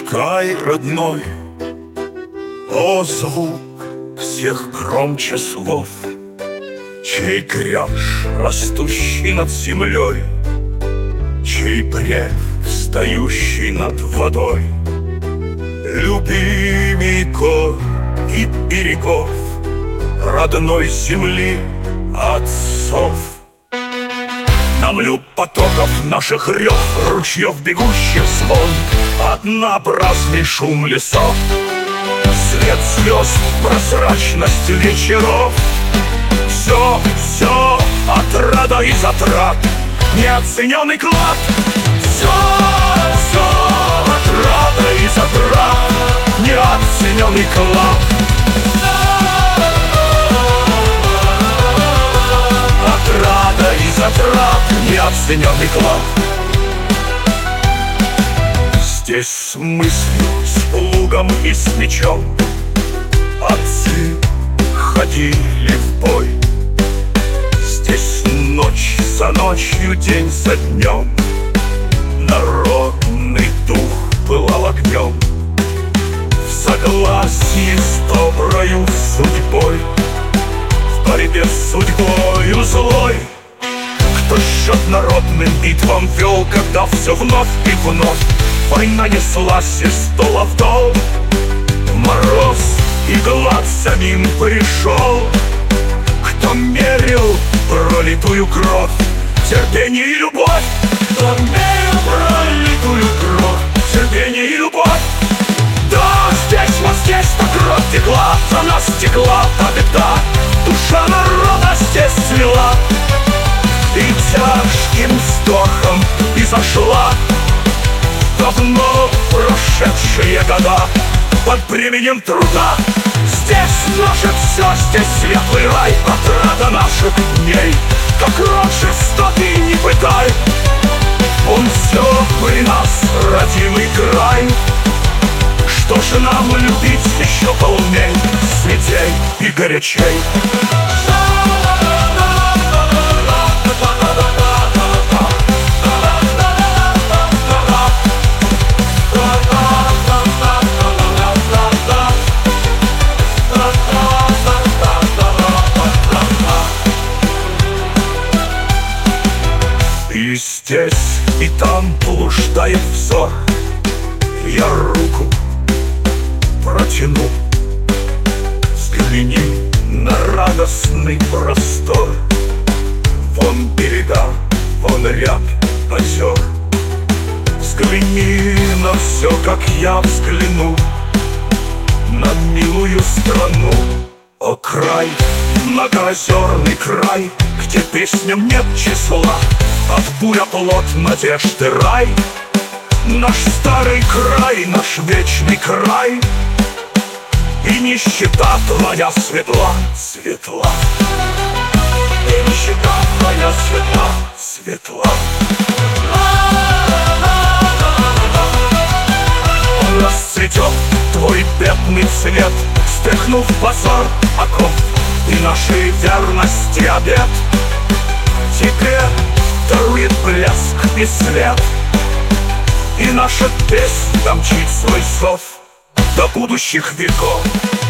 край родной, о, звук всех громче слов, чей кряж, растущий над землей, чей бред, встающий над водой, любимей гор и берегов, родной земли отцов. На млю потоков наших рев, ручьев бегущих звон, однообразный шум лесов, свет звезд, прозрачность вечеров. Все отрада и затрат, неоцененный клад. Все отрада и затрат, неоцененный клад. Отрада и затрат, неоцененный клад. Здесь с мыслью, с плугом и с мечом отцы ходили в бой. Здесь ночь за ночью, день за днем народный дух пылал огнем. В согласии с доброю судьбой, в борьбе с судьбою злой. Кто счет народным битвам вел, когда все вновь и вновь война неслась из дола в дол. Мороз и глад самим пришел. Кто мерил пролитую кровь, терпение и любовь. Кто мерил пролитую кровь, терпение и любовь. Да, здесь, вот здесь-то кровь текла, за нас текла та беда. Душа народа здесь свела и тяжким вздохом изошла давно прошедшие года под бременем труда. Здесь наше все, здесь светлый рай, отрада наших дней. Как род жестокий не пытай, он все при нас, родимый край. Что же нам любить еще полней, светей и горячей? И здесь, и там блуждает взор. Я руку протяну, взгляни на радостный простор. Вон берега, вон рябь озер. Взгляни на все, как я взгляну на милую страну. О, край, многоозерный край, где песням нет числа, от буря плод надежды рай. Наш старый край, наш вечный край, и нищета твоя светла, светла. И нищета твоя светла, светла. Он расцветет, твой бедный цвет, стряхнув позор оков и нашей верности обет. Тебе дарует блеск и свет, и наша песня мчит свой зов до будущих веков.